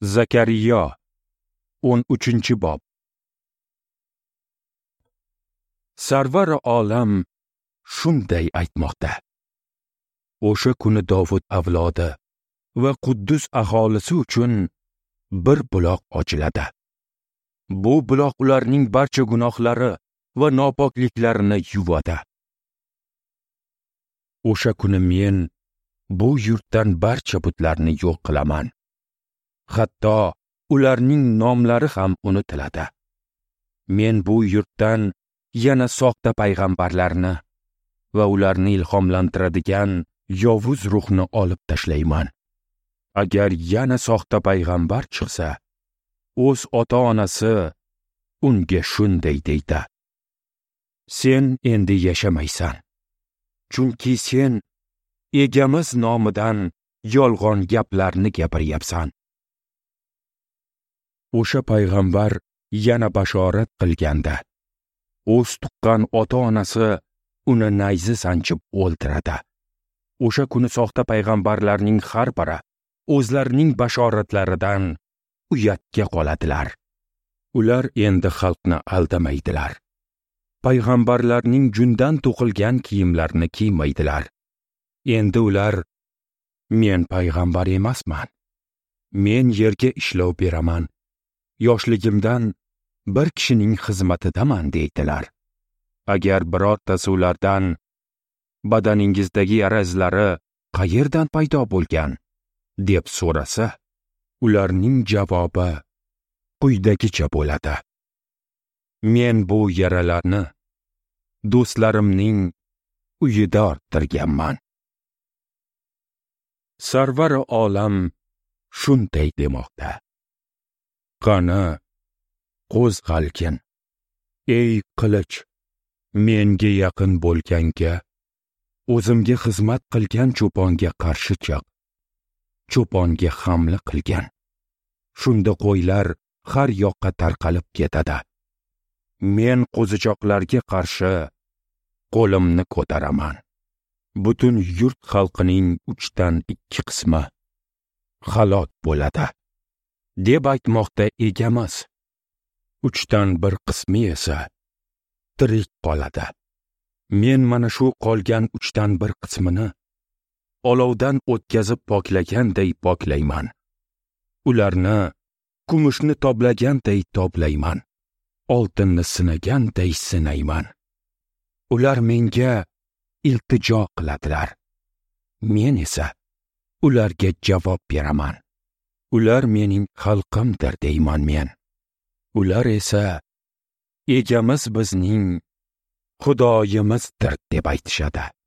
Zakariyo 13-bob. Sarvari olam shunday aytmoqda. O'sha kuni Dovud avlodi va Quddus aholisi uchun bir buloq ochiladi. Bu buloq ularning barcha gunohlari va nopokliklarini yuvadi. O'sha kuni men bu yurtdan barcha butlarni yo'q qilaman. Hatto ularning nomlari ham unutiladi. Men bu yurtdan yana soxta payg'ambarlarni va ularni ilhomlantiradigan yovuz ruhni olib tashlayman. Agar yana soxta payg'ambar chiqsa, o'z ota-onasi unga shunday deydi: sen endi yashamaysan, chunki sen egamiz nomidan yolg'on gaplarni gapiryapsan. O'sha payg'ambar yana bashorat qilganda, o'z tuqqan ota-onasi uni nayza sanchib o'ldiradi. O'sha kuni soxta payg'ambarlarning har biri o'zlarining bashoratlaridan uyatga qoladilar. Ular endi xalqni aldamaydilar. Payg'ambarlarning jundan to'qilgan kiyimlarini kiymaydilar. Endi ular: men payg'ambar emasman. Men yerga ishlov beraman. Yoshligimdan bir kishining xizmatidaman deydilar. Agar birortasi ulardan badaningizdagi yara izlari qayerdan paydo bo'lgan deb so'rasa, ularning javobi quyidagicha bo'ladi: men bu yaralarni do'stlarimning uyida orttirganman. Sarvari olam shunday demoqda. Qani, qo'zg'algin, ey qilich, menga yaqin bo'lganga, o'zimga xizmat qilgan cho'ponga qarshi chiq. Cho'ponga hamla qilgan. Shunda qo'ylar har yoqqa tarqalib ketadi. Men qo'zichoqlarga qarshi qo'limni ko'taraman. Butun yurt xalqining 3dan 2 qismi halok bo'ladi, deb aytmoqda egamiz. 3dan 1 qismi esa tirik qoladi. Men mana shu qolgan 3dan 1 qismini olovdan o'tkazib poklaganday poklayman. Ularni kumushni toblaganday toblayman. Oltinni sinaganday sinayman. Ular menga iltijo qiladilar. Men esa ularga javob beraman. Ular mening xalqimdir deyman men. Ular esa egamiz bizning Xudoyimizdir deb aytishadi.